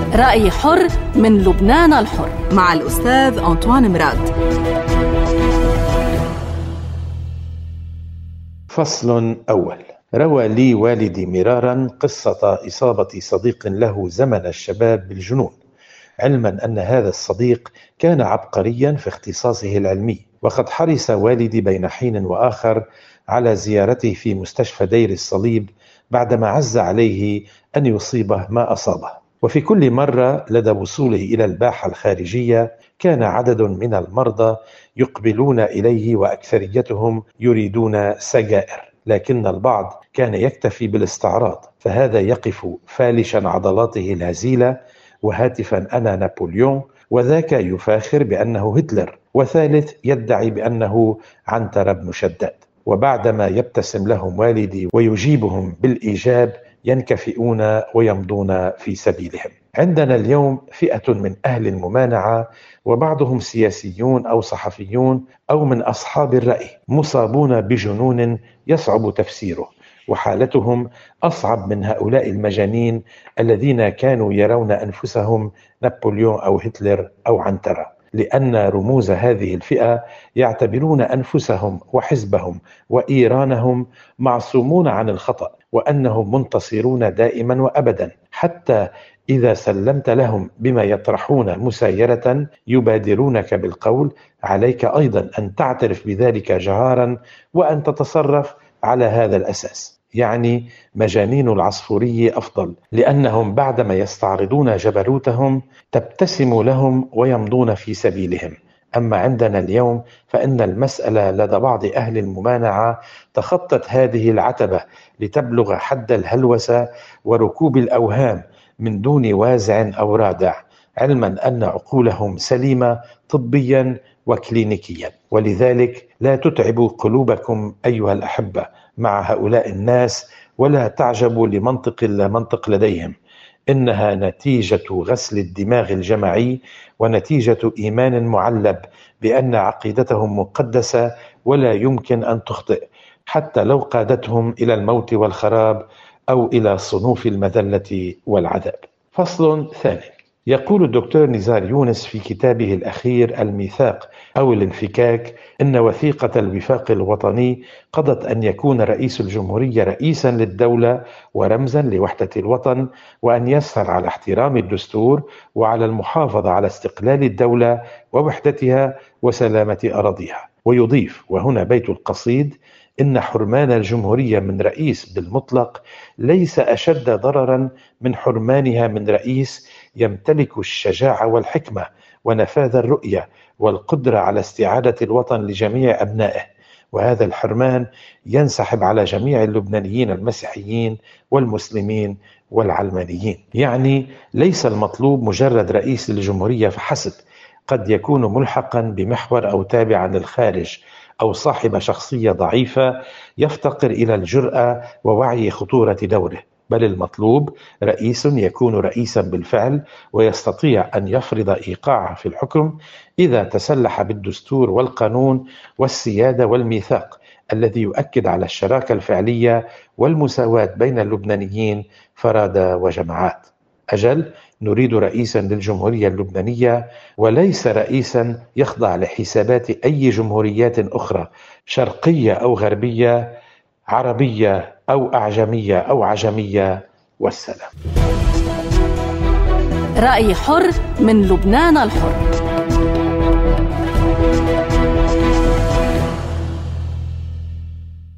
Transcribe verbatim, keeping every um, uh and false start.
رأي حر من لبنان الحر مع الأستاذ أنطوان مراد. فصل أول. روى لي والدي مرارا قصة إصابة صديق له زمن الشباب بالجنون، علما أن هذا الصديق كان عبقريا في اختصاصه العلمي، وقد حرص والدي بين حين وآخر على زيارته في مستشفى دير الصليب بعدما عز عليه أن يصيبه ما أصابه. وفي كل مرة لدى وصوله إلى الباحة الخارجية كان عدد من المرضى يقبلون إليه وأكثريتهم يريدون سجائر، لكن البعض كان يكتفي بالاستعراض، فهذا يقف فالشا عضلاته الهزيلة وهاتفا أنا نابليون، وذاك يفاخر بأنه هتلر، وثالث يدعي بأنه عنتر بن شداد. وبعدما يبتسم لهم والدي ويجيبهم بالإيجاب ينكفئون ويمضون في سبيلهم. عندنا اليوم فئة من أهل الممانعة، وبعضهم سياسيون أو صحفيون أو من أصحاب الرأي، مصابون بجنون يصعب تفسيره، وحالتهم أصعب من هؤلاء المجانين الذين كانوا يرون أنفسهم نابليون أو هتلر أو عنترة، لأن رموز هذه الفئة يعتبرون أنفسهم وحزبهم وإيرانهم معصومون عن الخطأ، وأنهم منتصرون دائما وأبدا، حتى إذا سلمت لهم بما يطرحون مسايرة يبادرونك بالقول عليك أيضا أن تعترف بذلك جهارا وأن تتصرف على هذا الأساس. يعني مجانين العصفوري أفضل، لأنهم بعدما يستعرضون جبروتهم تبتسم لهم ويمضون في سبيلهم. أما عندنا اليوم فإن المسألة لدى بعض أهل الممانعة تخطت هذه العتبة لتبلغ حد الهلوسة وركوب الأوهام من دون وازع أو رادع، علما أن عقولهم سليمة طبيا وكلينيكيا. ولذلك لا تتعبوا قلوبكم أيها الأحبة مع هؤلاء الناس، ولا تعجبوا لمنطق لا منطق لديهم، إنها نتيجة غسل الدماغ الجماعي ونتيجة إيمان معلب بأن عقيدتهم مقدسة ولا يمكن أن تخطئ، حتى لو قادتهم إلى الموت والخراب أو إلى صنوف المذلة والعذاب. فصل ثاني. يقول الدكتور نزار يونس في كتابه الأخير الميثاق أو الانفكاك إن وثيقة الوفاق الوطني قضت أن يكون رئيس الجمهورية رئيسا للدولة ورمزا لوحدة الوطن، وأن يسهر على احترام الدستور وعلى المحافظة على استقلال الدولة ووحدتها وسلامة أراضيها. ويضيف، وهنا بيت القصيد: إن حرمان الجمهورية من رئيس بالمطلق ليس أشد ضررا من حرمانها من رئيس يمتلك الشجاعة والحكمة ونفاذ الرؤية والقدرة على استعادة الوطن لجميع أبنائه، وهذا الحرمان ينسحب على جميع اللبنانيين المسيحيين والمسلمين والعلمانيين. يعني ليس المطلوب مجرد رئيس للجمهورية فحسب، قد يكون ملحقا بمحور أو تابعا للخارج أو صاحب شخصية ضعيفة يفتقر إلى الجرأة ووعي خطورة دوره، بل المطلوب رئيس يكون رئيسا بالفعل ويستطيع أن يفرض إيقاعه في الحكم إذا تسلح بالدستور والقانون والسيادة والميثاق الذي يؤكد على الشراكة الفعلية والمساواة بين اللبنانيين فرادى وجماعات. أجل، نريد رئيسا للجمهورية اللبنانية وليس رئيسا يخضع لحسابات أي جمهوريات أخرى، شرقية أو غربية، عربية أو أعجمية أو عجمية، والسلام. رأي حر من لبنان الحر.